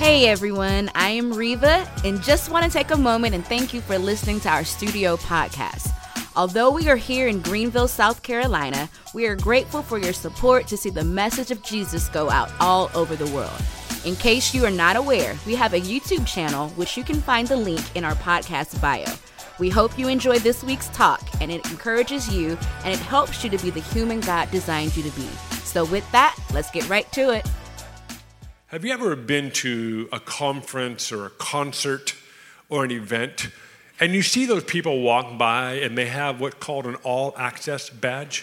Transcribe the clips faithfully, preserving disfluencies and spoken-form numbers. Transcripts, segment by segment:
Hey everyone, I am Reva and just want to take a moment and thank you for listening to our studio podcast. Although we are here in Greenville, South Carolina, we are grateful for your support to see the message of Jesus go out all over the world. In case you are not aware, we have a YouTube channel which you can find the link in our podcast bio. We hope you enjoy this week's talk and it encourages you and it helps you to be the human God designed you to be. So with that, let's get right to it. Have you ever been to a conference or a concert or an event and you see those people walk by and they have what's called an all-access badge?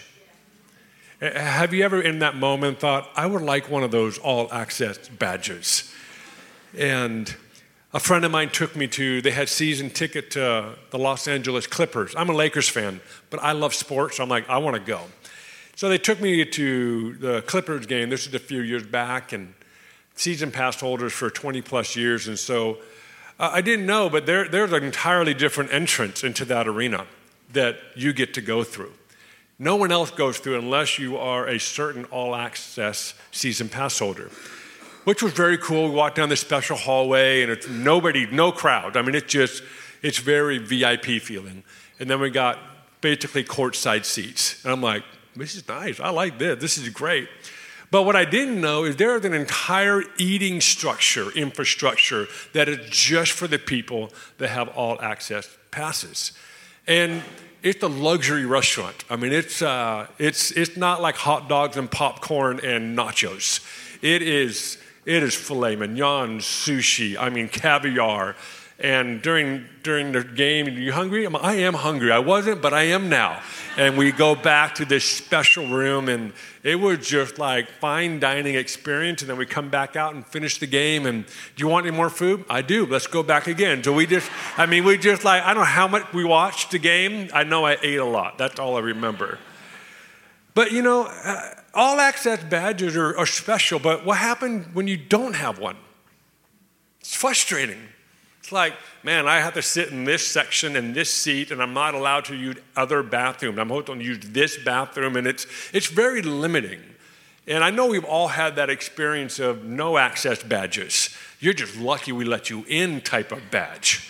Have you ever in that moment thought, I would like one of those all-access badges? And a friend of mine took me to, they had season ticket to the Los Angeles Clippers. I'm a Lakers fan, but I love sports, so I'm like, I want to go. So they took me to the Clippers game. This was a few years back, and season pass holders for twenty plus years. And so uh, I didn't know, but there, there's an entirely different entrance into that arena that you get to go through. No one else goes through unless you are a certain all-access season pass holder, which was very cool. We walked down this special hallway, and it's nobody, no crowd. I mean, it's just, it's very V I P feeling. And then we got basically courtside seats. And I'm like, this is nice. I like this. This is great. But what I didn't know is there is an entire eating structure, infrastructure, that is just for the people that have all-access passes. And it's a luxury restaurant. I mean, it's uh, it's it's not like hot dogs and popcorn and nachos. It is it is filet mignon, sushi. I mean, caviar. And during during the game, are you hungry? I'm, I am hungry. I wasn't, but I am now. And we go back to this special room, and it was just like fine dining experience. And then we come back out and finish the game. And do you want any more food? I do. Let's go back again. So we just, I mean, we just like, I don't know how much we watched the game. I know I ate a lot. That's all I remember. But you know, uh, all access badges are, are special. But what happened when you don't have one? It's frustrating. It's like, man, I have to sit in this section and this seat, and I'm not allowed to use other bathrooms. I'm supposed to use this bathroom, and it's it's very limiting. And I know we've all had that experience of no access badges. You're just lucky we let you in type of badge.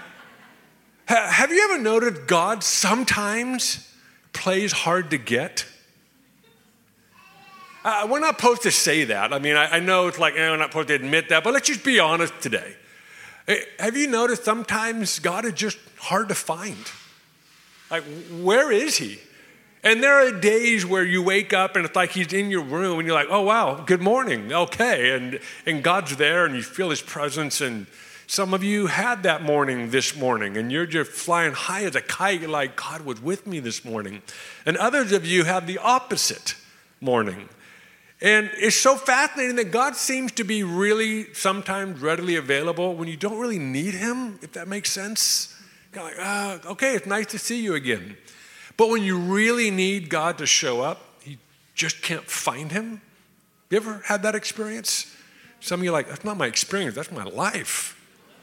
ha- have you ever noticed God sometimes plays hard to get? Uh, we're not supposed to say that. I mean, I, I know it's like, eh, we're not supposed to admit that, but let's just be honest today. Have you noticed sometimes God is just hard to find? Like, where is he? And there are days where you wake up and it's like he's in your room and you're like, oh, wow, good morning. Okay. And, and God's there and you feel his presence. And some of you had that morning this morning and you're just flying high as a kite. You're like, God was with me this morning. And others of you have the opposite morning. And it's so fascinating that God seems to be really sometimes readily available when you don't really need him, if that makes sense. You're like, ah, okay, it's nice to see you again. But when you really need God to show up, you just can't find him. You ever had that experience? Some of you are like, that's not my experience, that's my life.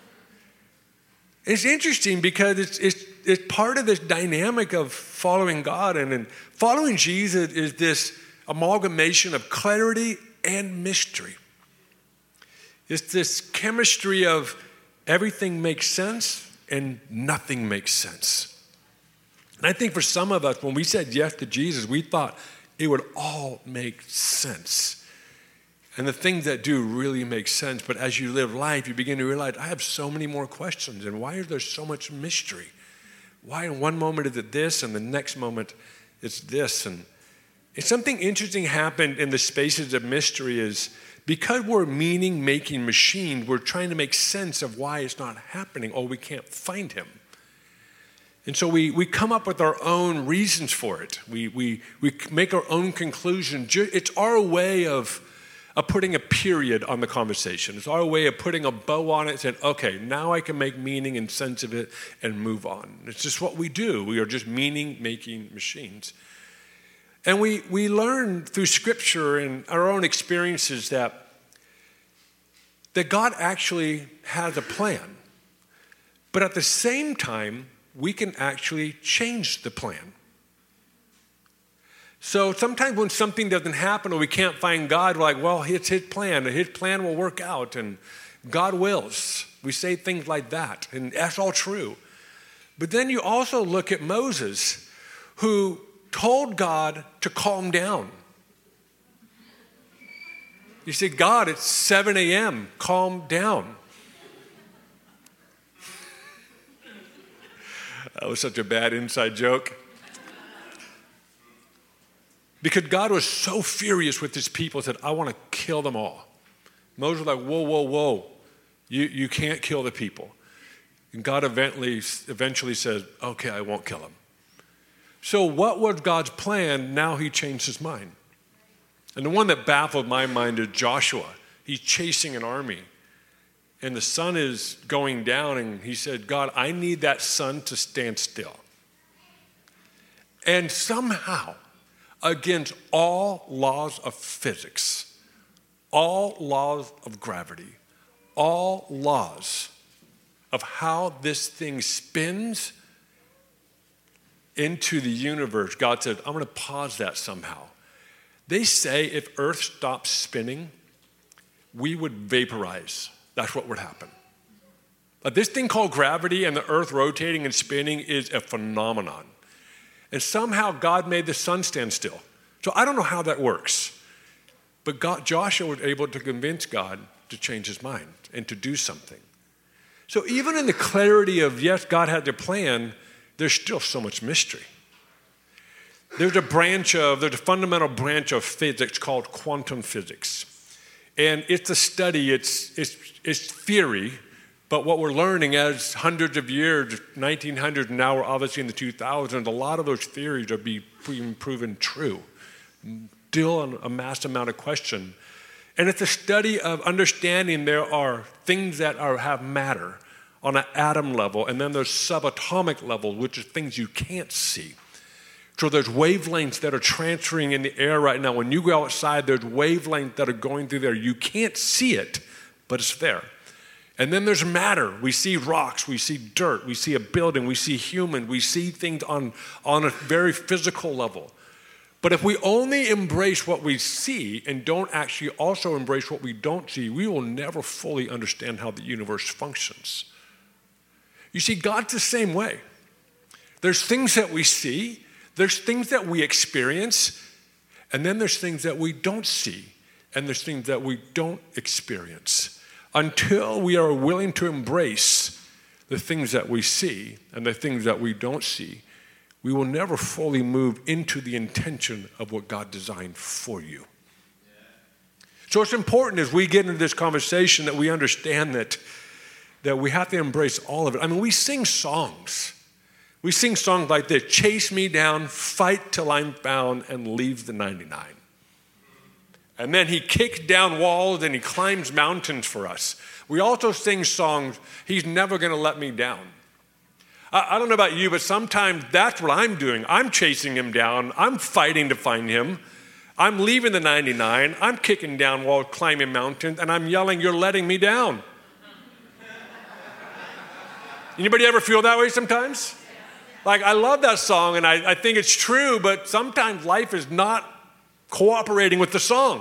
It's interesting because it's, it's, it's part of this dynamic of following God. And, and following Jesus is this amalgamation of clarity and mystery. It's this chemistry of everything makes sense and nothing makes sense. And I think for some of us, when we said yes to Jesus, we thought it would all make sense. And the things that do really make sense. But as you live life, you begin to realize, I have so many more questions. And why is there so much mystery? Why in one moment is it this, and the next moment it's this? And And something interesting happened in the spaces of mystery is because we're meaning-making machines, we're trying to make sense of why it's not happening or we can't find him. And so we, we come up with our own reasons for it. We, we, we make our own conclusions. It's our way of, of putting a period on the conversation. It's our way of putting a bow on it and saying, okay, now I can make meaning and sense of it and move on. It's just what we do. We are just meaning-making machines. And we, we learn through Scripture and our own experiences that, that God actually has a plan. But at the same time, we can actually change the plan. So sometimes when something doesn't happen or we can't find God, we're like, well, it's his plan. His plan will work out. And God wills. We say things like that, and that's all true. But then you also look at Moses, who told God to calm down. You say, God, it's seven a.m., calm down. That was such a bad inside joke. Because God was so furious with his people, said, I want to kill them all. Moses was like, whoa, whoa, whoa. You, you can't kill the people. And God eventually, eventually says, okay, I won't kill them. So what was God's plan? Now he changed his mind. And the one that baffled my mind is Joshua. He's chasing an army. And the sun is going down, and he said, God, I need that sun to stand still. And somehow, against all laws of physics, all laws of gravity, all laws of how this thing spins into the universe, God said, I'm going to pause that somehow. They say if Earth stops spinning, we would vaporize. That's what would happen. But this thing called gravity and the Earth rotating and spinning is a phenomenon. And somehow God made the sun stand still. So I don't know how that works. But God, Joshua was able to convince God to change his mind and to do something. So even in the clarity of, yes, God had their plan, there's still so much mystery. There's a branch of, there's a fundamental branch of physics called quantum physics. And it's a study, it's, it's, it's theory, but what we're learning as hundreds of years, nineteen hundred, and now we're obviously in the two thousands, a lot of those theories are being proven true. Still a mass amount of question. And it's a study of understanding there are things that are, have matter on an atom level, and then there's subatomic level, which are things you can't see. So there's wavelengths that are transferring in the air right now. When you go outside, there's wavelengths that are going through there. You can't see it, but it's there. And then there's matter. We see rocks, we see dirt, we see a building, we see human, we see things on, on a very physical level. But if we only embrace what we see and don't actually also embrace what we don't see, we will never fully understand how the universe functions. You see, God's the same way. There's things that we see, there's things that we experience, and then there's things that we don't see, and there's things that we don't experience. Until we are willing to embrace the things that we see and the things that we don't see, we will never fully move into the intention of what God designed for you. So it's important as we get into this conversation that we understand that, that we have to embrace all of it. I mean, we sing songs. We sing songs like this: chase me down, fight till I'm found, and leave the ninety-nine. And then he kicks down walls and he climbs mountains for us. We also sing songs, he's never going to let me down. I, I don't know about you, but sometimes that's what I'm doing. I'm chasing him down. I'm fighting to find him. I'm leaving the ninety-nine. I'm kicking down walls, climbing mountains, and I'm yelling, you're letting me down. Anybody ever feel that way sometimes? Like, I love that song, and I, I think it's true, but sometimes life is not cooperating with the song.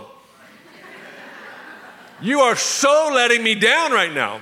You are so letting me down right now.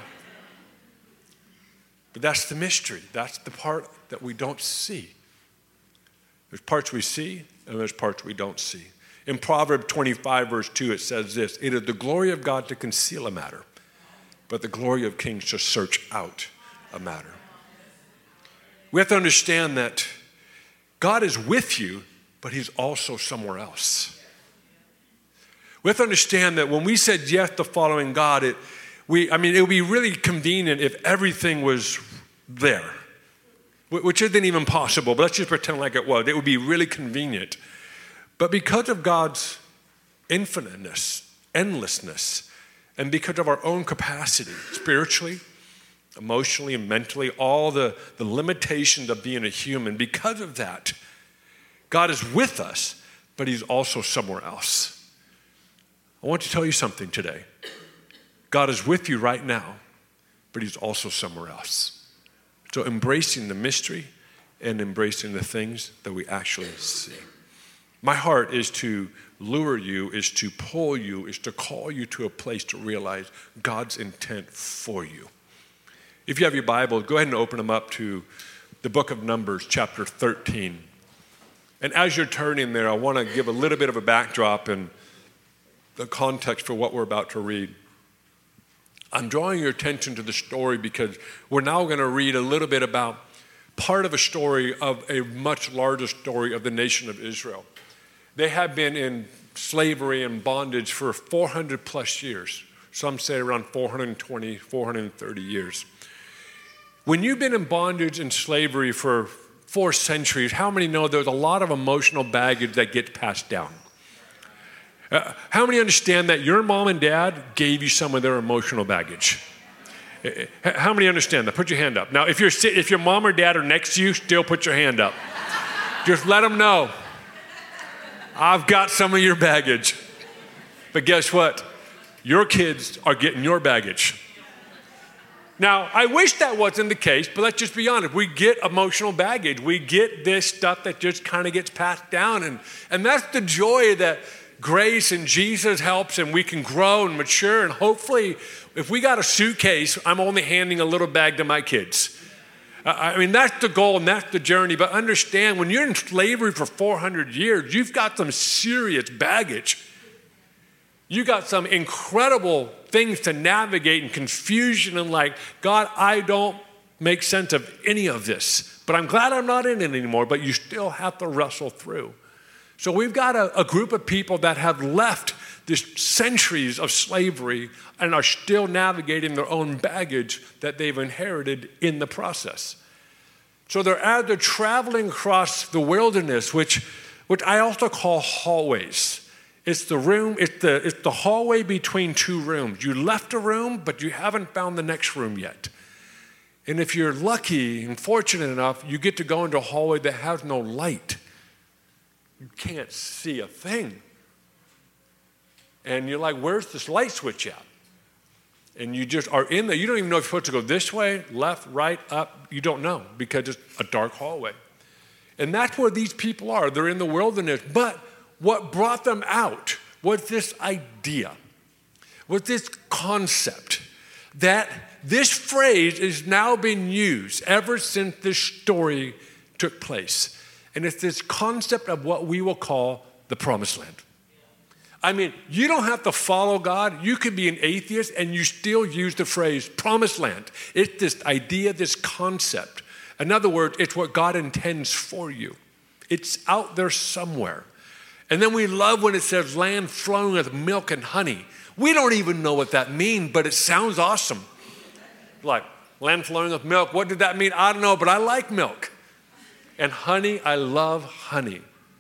But that's the mystery. That's the part that we don't see. There's parts we see, and there's parts we don't see. In Proverbs twenty-five, verse two, it says this: it is the glory of God to conceal a matter, but the glory of kings to search out a matter. We have to understand that God is with you, but he's also somewhere else. We have to understand that when we said yes to following God, it, we, I mean, it would be really convenient if everything was there, which isn't even possible, but let's just pretend like it was. It would be really convenient. But because of God's infiniteness, endlessness, and because of our own capacity, spiritually, emotionally, and mentally, all the, the limitations of being a human, because of that, God is with us, but he's also somewhere else. I want to tell you something today. God is with you right now, but he's also somewhere else. So embracing the mystery and embracing the things that we actually see. My heart is to lure you, is to pull you, is to call you to a place to realize God's intent for you. If you have your Bible, go ahead and open them up to the book of Numbers, chapter thirteen. And as you're turning there, I want to give a little bit of a backdrop and the context for what we're about to read. I'm drawing your attention to the story because we're now going to read a little bit about part of a story of a much larger story of the nation of Israel. They have been in slavery and bondage for four hundred plus years. Some say around four hundred twenty, four hundred thirty years. When you've been in bondage and slavery for four centuries, how many know there's a lot of emotional baggage that gets passed down? Uh, how many understand that your mom and dad gave you some of their emotional baggage? How many understand that? Put your hand up. Now, if, you're, if your mom or dad are next to you, still put your hand up. Just let them know. I've got some of your baggage. But guess what? Your kids are getting your baggage. Now, I wish that wasn't the case, but let's just be honest. We get emotional baggage. We get this stuff that just kind of gets passed down. And, and that's the joy that grace and Jesus helps, and we can grow and mature. And hopefully, if we got a suitcase, I'm only handing a little bag to my kids. Uh, I mean, that's the goal and that's the journey. But understand, when you're in slavery for four hundred years, you've got some serious baggage. You got some incredible things to navigate and confusion and like, God, I don't make sense of any of this, but I'm glad I'm not in it anymore. But you still have to wrestle through. So we've got a, a group of people that have left this centuries of slavery and are still navigating their own baggage that they've inherited in the process. So they're, as they're traveling across the wilderness, which, which I also call hallways. It's the room, it's the, it's the hallway between two rooms. You left a room, but you haven't found the next room yet. And if you're lucky and fortunate enough, you get to go into a hallway that has no light. You can't see a thing. And you're like, where's this light switch at? And you just are in there. You don't even know if you're supposed to go this way, left, right, up. You don't know because it's a dark hallway. And that's where these people are. They're in the wilderness. But what brought them out was this idea, was this concept that this phrase is now being used ever since this story took place. And it's this concept of what we will call the promised land. I mean, you don't have to follow God. You could be an atheist and you still use the phrase promised land. It's this idea, this concept. In other words, it's what God intends for you. It's out there somewhere. And then we love when it says land flowing with milk and honey. We don't even know what that means, but it sounds awesome. Like, land flowing with milk, what did that mean? I don't know, but I like milk. And honey, I love honey.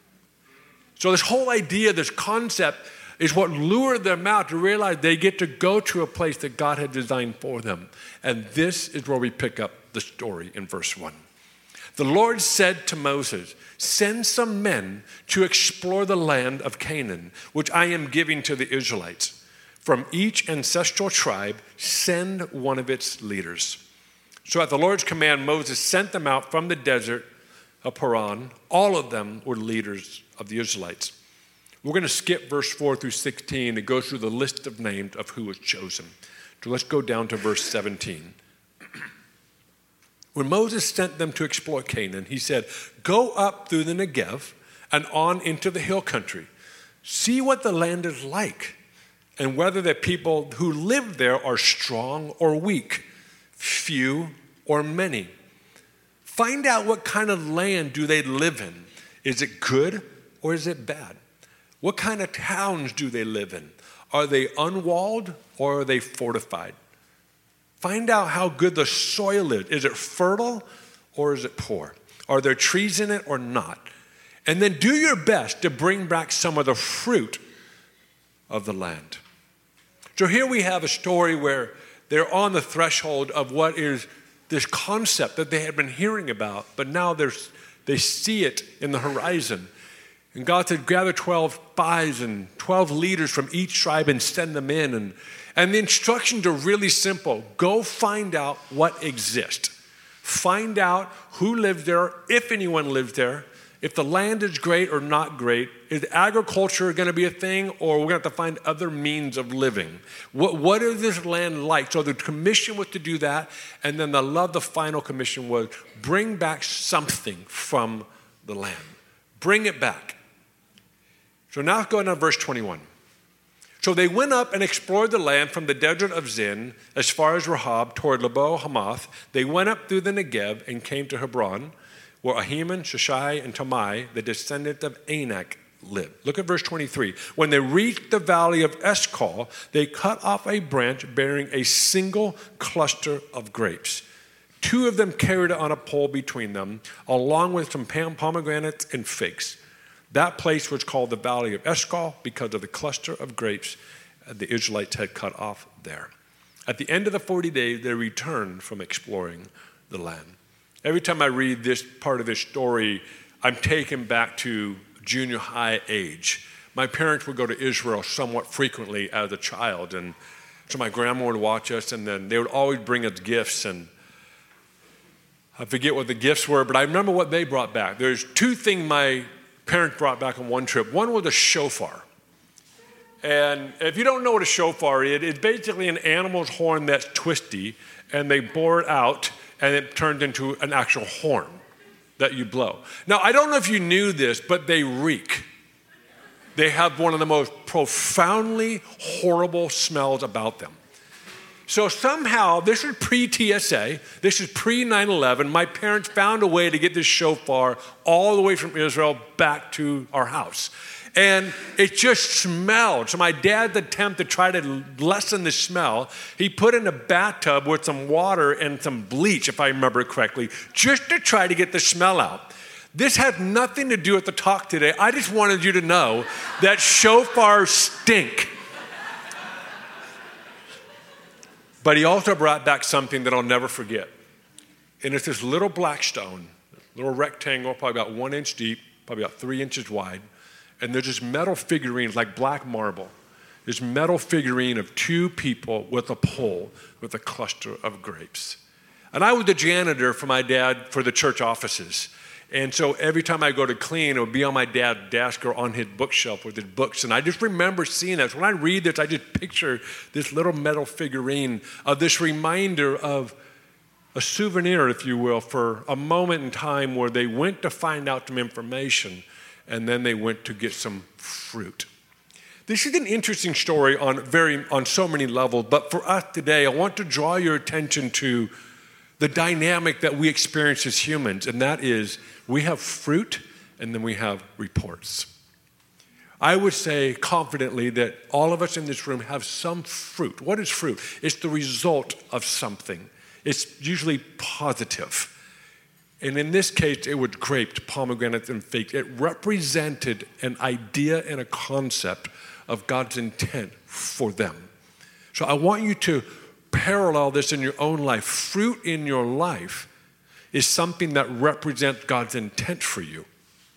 So this whole idea, this concept, is what lured them out to realize they get to go to a place that God had designed for them. And this is where we pick up the story in verse one. The Lord said to Moses, send some men to explore the land of Canaan, which I am giving to the Israelites. From each ancestral tribe, send one of its leaders. So at the Lord's command, Moses sent them out from the desert of Paran. All of them were leaders of the Israelites. We're going to skip verse four through sixteen and go through the list of names of who was chosen. So let's go down to verse seventeen. When Moses sent them to explore Canaan, he said, go up through the Negev and on into the hill country. See what the land is like and whether the people who live there are strong or weak, few or many. Find out what kind of land do they live in. Is it good or is it bad? What kind of towns do they live in? Are they unwalled or are they fortified? Find out how good the soil is. Is it fertile or is it poor? Are there trees in it or not? And then do your best to bring back some of the fruit of the land. So here we have a story where they're on the threshold of what is this concept that they had been hearing about, but now there's, they see it in the horizon. And God said, gather twelve spies and twelve leaders from each tribe and send them in. And, and the instructions are really simple. Go find out what exists. Find out who lives there, if anyone lives there. if the land is great or not great. Is agriculture going to be a thing, or we're going to have to find other means of living? What, what is this land like? So the commission was to do that, and then the love, the final commission was bring back something from the land. Bring it back. So now let's go into verse twenty-one. So they went up and explored the land from the desert of Zin as far as Rehob toward Lebo Hamath. They went up through the Negev and came to Hebron, where Ahiman, Sheshai, and Talmai, the descendant of Anak, lived. Look at verse twenty-three. When they reached the valley of Eshcol, they cut off a branch bearing a single cluster of grapes. Two of them carried it on a pole between them, along with some pomegranates and figs. That place was called the Valley of Eshcol because of the cluster of grapes the Israelites had cut off there. At the end of the forty days, they returned from exploring the land. Every time I read this part of this story, I'm taken back to junior high age. My parents would go to Israel somewhat frequently as a child, and so my grandma would watch us, and then they would always bring us gifts, and I forget what the gifts were, but I remember what they brought back. There's two things my parents brought back on one trip. One was a shofar. And if you don't know what a shofar is, it's basically an animal's horn that's twisty, and they bore it out, and it turned into an actual horn that you blow. Now, I don't know if you knew this, but they reek. They have one of the most profoundly horrible smells about them. So somehow, this is pre-T S A, this is pre nine eleven, my parents found a way to get this shofar all the way from Israel back to our house. And it just smelled. So my dad's attempt to try to lessen the smell, he put in a bathtub with some water and some bleach, if I remember correctly, just to try to get the smell out. This had nothing to do with the talk today. I just wanted you to know that shofars stink. But he also brought back something that I'll never forget. And it's this little black stone, little rectangle, probably about one inch deep, probably about three inches wide. And there's this metal figurine, like black marble, this metal figurine of two people with a pole with a cluster of grapes. And I was the janitor for my dad for the church offices. And so every time I go to clean, it would be on my dad's desk or on his bookshelf with his books. And I just remember seeing this. When I read this, I just picture this little metal figurine of this reminder of a souvenir, if you will, for a moment in time where they went to find out some information, and then they went to get some fruit. This is an interesting story on very on so many levels, but for us today, I want to draw your attention to the dynamic that we experience as humans, and that is we have fruit and then we have reports. I would say confidently that all of us in this room have some fruit. What is fruit? It's the result of something. It's usually positive. And in this case, it was grapes, pomegranates, and figs. It represented an idea and a concept of God's intent for them. So I want you to parallel this in your own life. Fruit in your life is something that represents God's intent for you.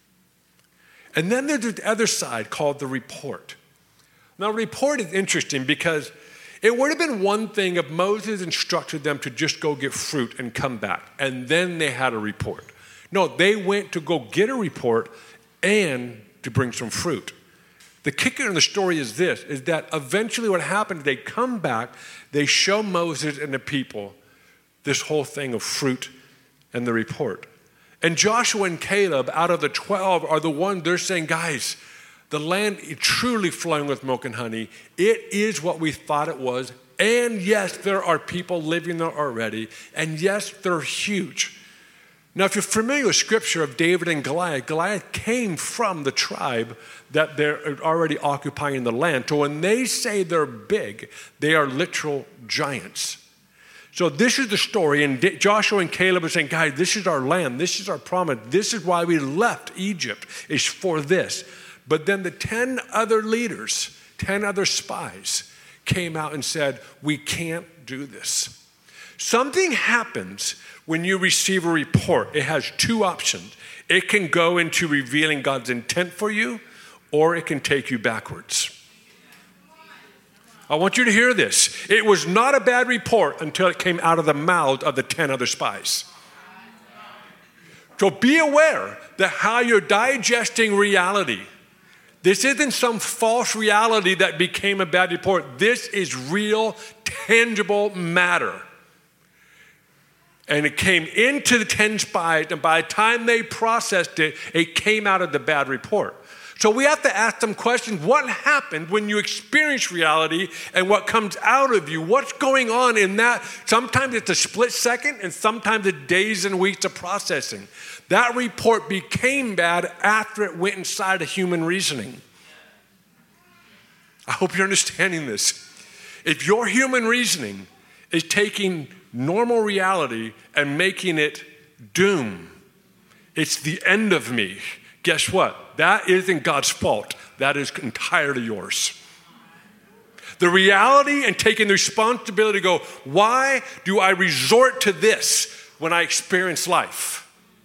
And then there's the other side called the report. Now, report is interesting because it would have been one thing if Moses instructed them to just go get fruit and come back, and then they had a report. No, they went to go get a report and to bring some fruit. The kicker in the story is this, is that eventually what happened, they come back, they show Moses and the people this whole thing of fruit and the report. And Joshua and Caleb, out of the twelve, are the ones, they're saying, guys, the land is truly flowing with milk and honey. It is what we thought it was. And yes, there are people living there already. And yes, they're huge. Now, if you're familiar with scripture of David and Goliath, Goliath came from the tribe that they're already occupying the land. So when they say they're big, they are literal giants. So this is the story, and Joshua and Caleb are saying, guys, this is our land. This is our promise. This is why we left Egypt, is for this. But then the ten other leaders, ten other spies came out and said, we can't do this. Something happens when you receive a report. It has two options. It can go into revealing God's intent for you, or it can take you backwards. I want you to hear this. It was not a bad report until it came out of the mouth of the ten other spies. So be aware that how you're digesting reality, this isn't some false reality that became a bad report. This is real, tangible matter. And it came into the ten spies, and by the time they processed it, it came out of the bad report. So we have to ask them questions. What happened when you experience reality and what comes out of you? What's going on in that? Sometimes it's a split second, and sometimes it's days and weeks of processing. That report became bad after it went inside of human reasoning. I hope you're understanding this. If your human reasoning is taking normal reality and making it doom, it's the end of me, guess what? That isn't God's fault. That is entirely yours. The reality and taking the responsibility to go, why do I resort to this when I experience life?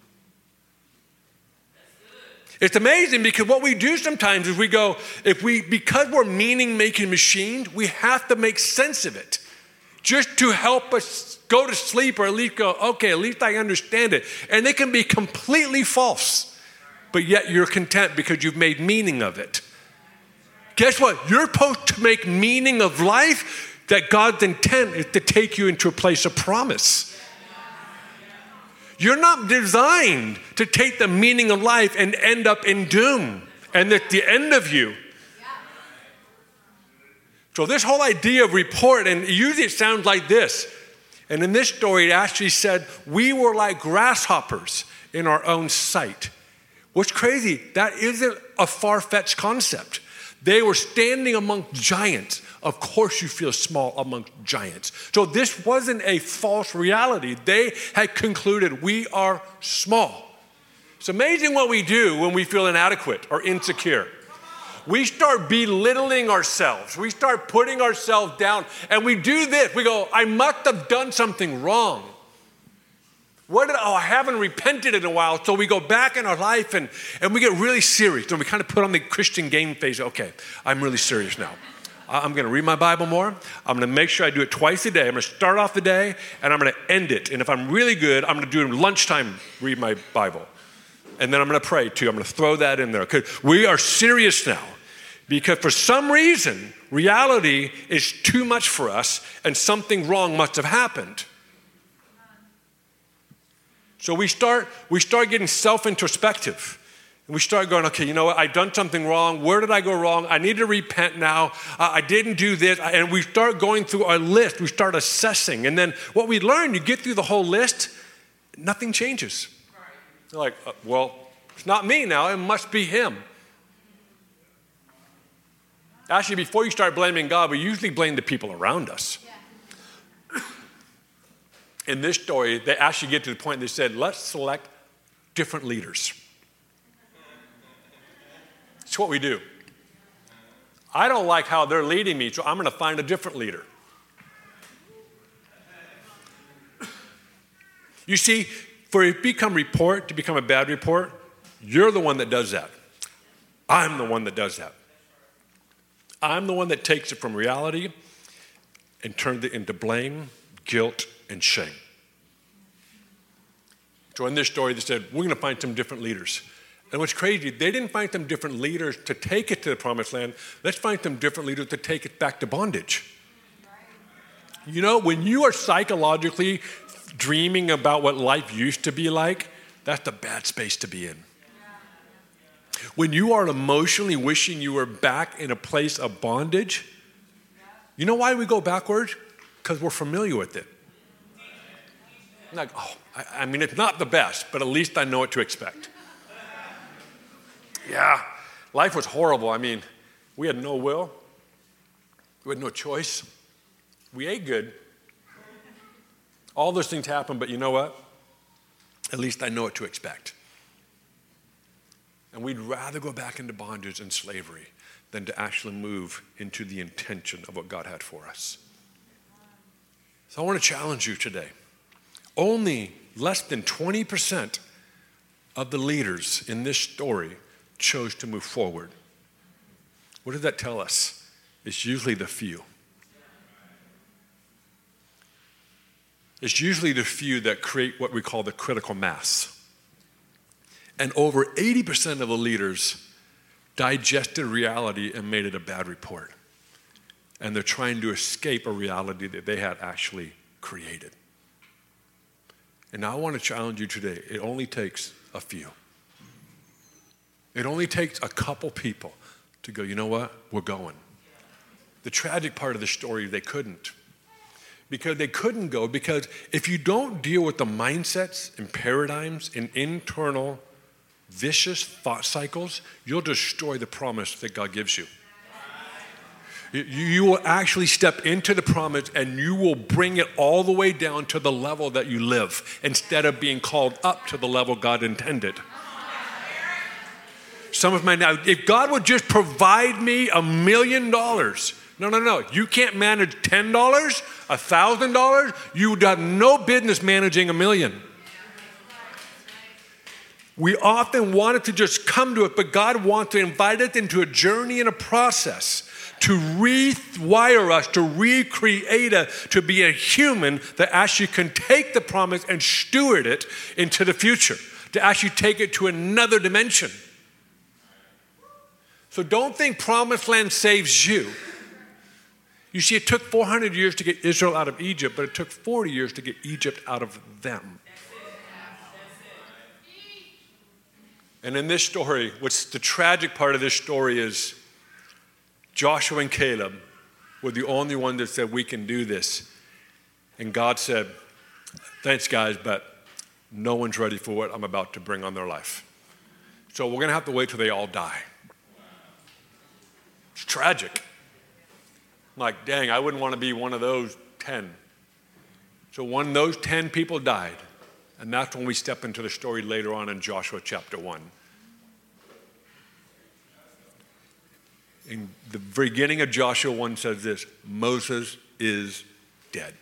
It's amazing because what we do sometimes is we go, if we, because we're meaning-making machines, we have to make sense of it just to help us go to sleep or at least go, okay, at least I understand it. And they can be completely false, but yet you're content because you've made meaning of it. Guess what? You're supposed to make meaning of life, that God's intent is to take you into a place of promise. You're not designed to take the meaning of life and end up in doom and at the end of you. So this whole idea of report, and usually it sounds like this. And in this story, it actually said, we were like grasshoppers in our own sight. What's crazy, that isn't a far-fetched concept. They were standing among giants. Of course you feel small among giants. So this wasn't a false reality. They had concluded we are small. It's amazing what we do when we feel inadequate or insecure. We start belittling ourselves. We start putting ourselves down. And we do this. We go, I must have done something wrong. What did, oh, I haven't repented in a while. So we go back in our life and, and we get really serious. And we kind of put on the Christian game face. Okay, I'm really serious now. I'm going to read my Bible more. I'm going to make sure I do it twice a day. I'm going to start off the day and I'm going to end it. And if I'm really good, I'm going to do it lunchtime, read my Bible. And then I'm going to pray too. I'm going to throw that in there. Because we are serious now. Because for some reason, reality is too much for us and something wrong must have happened. So we start, we start getting self-introspective. And we start going, okay, you know what? I've done something wrong. Where did I go wrong? I need to repent now. Uh, I didn't do this. And we start going through our list. We start assessing. And then what we learn, you get through the whole list, nothing changes. You're like, uh, well, it's not me now. It must be him. Actually, before you start blaming God, we usually blame the people around us. Yeah. In this story, they actually get to the point they said, let's select different leaders. It's what we do. I don't like how they're leading me, so I'm going to find a different leader. You see, for it to become report, to become a bad report, you're the one that does that. I'm the one that does that. I'm the one that takes it from reality and turns it into blame, guilt, and shame. So in this story, they said, we're going to find some different leaders. And what's crazy, they didn't find some different leaders to take it to the promised land. Let's find some different leaders to take it back to bondage. You know, when you are psychologically dreaming about what life used to be like, that's a bad space to be in. When you are emotionally wishing you were back in a place of bondage, you know why we go backwards? Because we're familiar with it. Like, oh, I, I mean, it's not the best, but at least I know what to expect. Yeah, life was horrible. I mean, we had no will. We had no choice. We ate good. All those things happened, but you know what? At least I know what to expect. And we'd rather go back into bondage and slavery than to actually move into the intention of what God had for us. So I want to challenge you today. Only less than twenty percent of the leaders in this story chose to move forward. What does that tell us? It's usually the few. It's usually the few that create what we call the critical mass. And over eighty percent of the leaders digested reality and made it a bad report. And they're trying to escape a reality that they had actually created. And now I want to challenge you today. It only takes a few. It only takes a couple people to go, you know what? We're going. The tragic part of the story, they couldn't. Because they couldn't go because if you don't deal with the mindsets and paradigms and internal vicious thought cycles, you'll destroy the promise that God gives you. You will actually step into the promise and you will bring it all the way down to the level that you live instead of being called up to the level God intended. Some of my now, if God would just provide me a million dollars, no, no, no, you can't manage ten dollars, a thousand dollars, you got no business managing a million. We often want it to just come to it, but God wants to invite us into a journey and a process to rewire us, to recreate us, to be a human that actually can take the promise and steward it into the future, to actually take it to another dimension. So don't think promised land saves you. You see, it took four hundred years to get Israel out of Egypt, but it took forty years to get Egypt out of them. And in this story, what's the tragic part of this story is Joshua and Caleb were the only one that said, we can do this. And God said, thanks guys, but no one's ready for what I'm about to bring on their life. So we're going to have to wait till they all die. It's tragic. I'm like, dang, I wouldn't want to be one of those ten. So when those ten people died, and that's when we step into the story later on in Joshua chapter one. In the beginning of Joshua one says this, Moses is dead.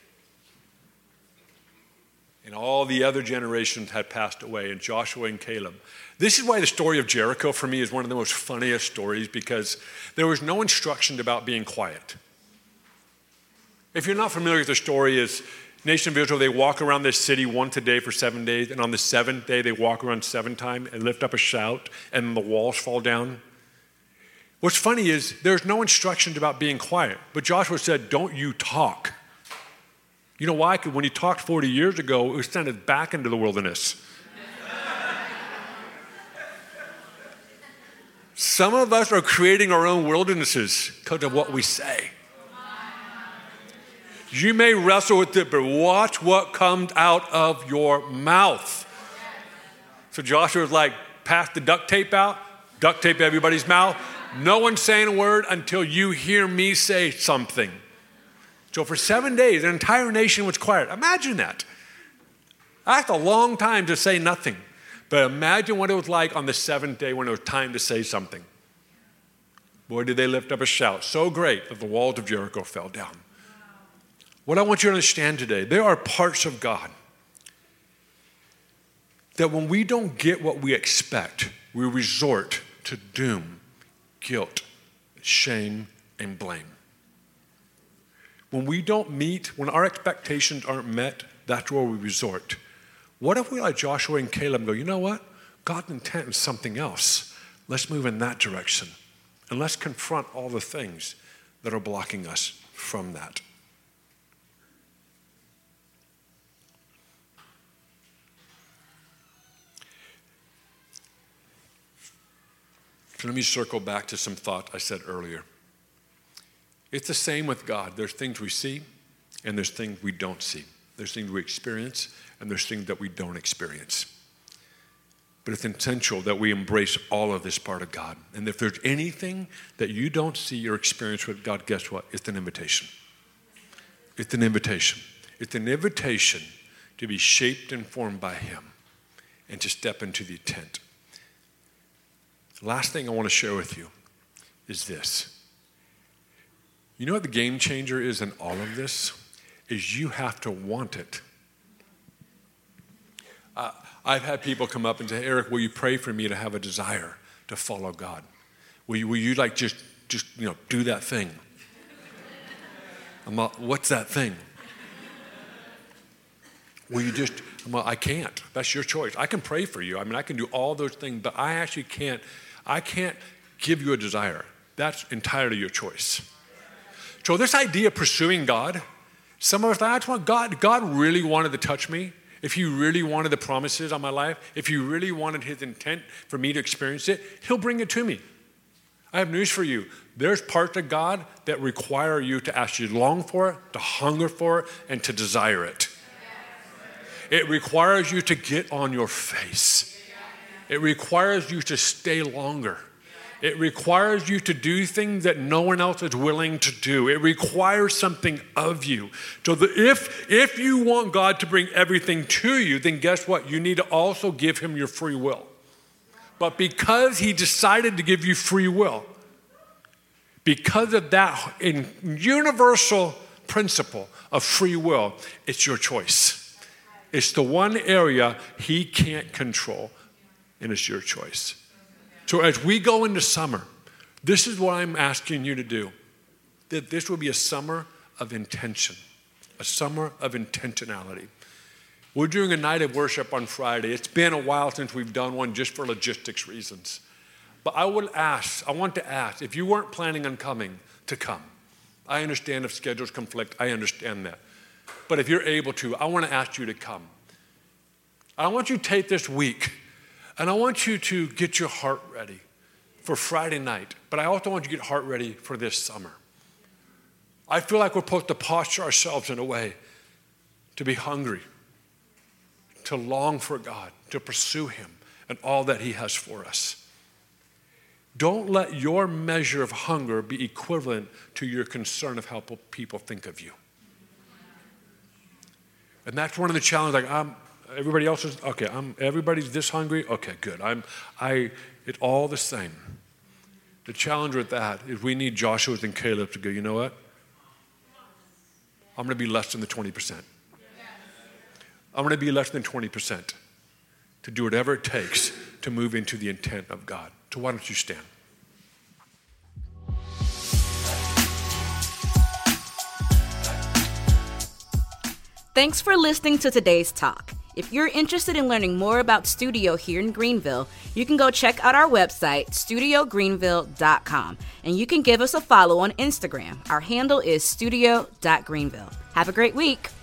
And all the other generations had passed away, and Joshua and Caleb. This is why the story of Jericho for me is one of the most funniest stories, because there was no instruction about being quiet. If you're not familiar with the story, is nation of Israel, they walk around this city once a day for seven days, and on the seventh day they walk around seven times and lift up a shout, and the walls fall down. What's funny is there's no instructions about being quiet, but Joshua said, don't you talk. You know why? Because when he talked forty years ago, it was sent us back into the wilderness. Some of us are creating our own wildernesses because of what we say. You may wrestle with it, but watch what comes out of your mouth. So Joshua was like, pass the duct tape out, duct tape everybody's mouth. No one's saying a word until you hear me say something. So for seven days, an entire nation was quiet. Imagine that. That's a long time to say nothing. But imagine what it was like on the seventh day when it was time to say something. Boy, did they lift up a shout so great that the walls of Jericho fell down. What I want you to understand today, there are parts of God that when we don't get what we expect, we resort to doom, guilt, shame, and blame. When we don't meet, when our expectations aren't met, that's where we resort. What if we, like Joshua and Caleb, go, you know what? God's intent is something else. Let's move in that direction. And let's confront all the things that are blocking us from that. So let me circle back to some thought I said earlier. It's the same with God. There's things we see, and there's things we don't see. There's things we experience, and there's things that we don't experience. But it's essential that we embrace all of this part of God. And if there's anything that you don't see or experience with God, guess what? It's an invitation. It's an invitation. It's an invitation to be shaped and formed by Him and to step into the tent. Last thing I want to share with you is this. You know what the game changer is in all of this? Is you have to want it. Uh, I've had people come up and say, Eric, will you pray for me to have a desire to follow God? Will you, will you like just, just, you know, do that thing? I'm like, what's that thing? Well, you just, well, I can't. That's your choice. I can pray for you. I mean, I can do all those things, but I actually can't, I can't give you a desire. That's entirely your choice. So this idea of pursuing God, some of us, I just want God, God really wanted to touch me. If he really wanted the promises on my life, if he really wanted his intent for me to experience it, he'll bring it to me. I have news for you. There's parts of God that require you to actually long for it, to hunger for it, and to desire it. It requires you to get on your face. It requires you to stay longer. It requires you to do things that no one else is willing to do. It requires something of you. So that if, if you want God to bring everything to you, then guess what? You need to also give him your free will. But because he decided to give you free will, because of that in universal principle of free will, it's your choice. It's the one area he can't control, and it's your choice. So as we go into summer, this is what I'm asking you to do. That this will be a summer of intention, a summer of intentionality. We're doing a night of worship on Friday. It's been a while since we've done one just for logistics reasons. But I would ask, I want to ask, if you weren't planning on coming, to come. I understand if schedules conflict, I understand that. But if you're able to, I want to ask you to come. I want you to take this week, and I want you to get your heart ready for Friday night. But I also want you to get heart ready for this summer. I feel like we're supposed to posture ourselves in a way to be hungry, to long for God, to pursue him and all that he has for us. Don't let your measure of hunger be equivalent to your concern of how people think of you. And that's one of the challenges. Like, I'm, everybody else is, okay, I'm, everybody's this hungry? Okay, good. I'm, I, it's all the same. The challenge with that is we need Joshua's and Caleb to go, you know what? I'm going to be less than the twenty percent. I'm going to be less than twenty percent to do whatever it takes to move into the intent of God. So why don't you stand? Thanks for listening to today's talk. If you're interested in learning more about Studio here in Greenville, you can go check out our website, studio greenville dot com, and you can give us a follow on Instagram. Our handle is studio dot greenville. Have a great week.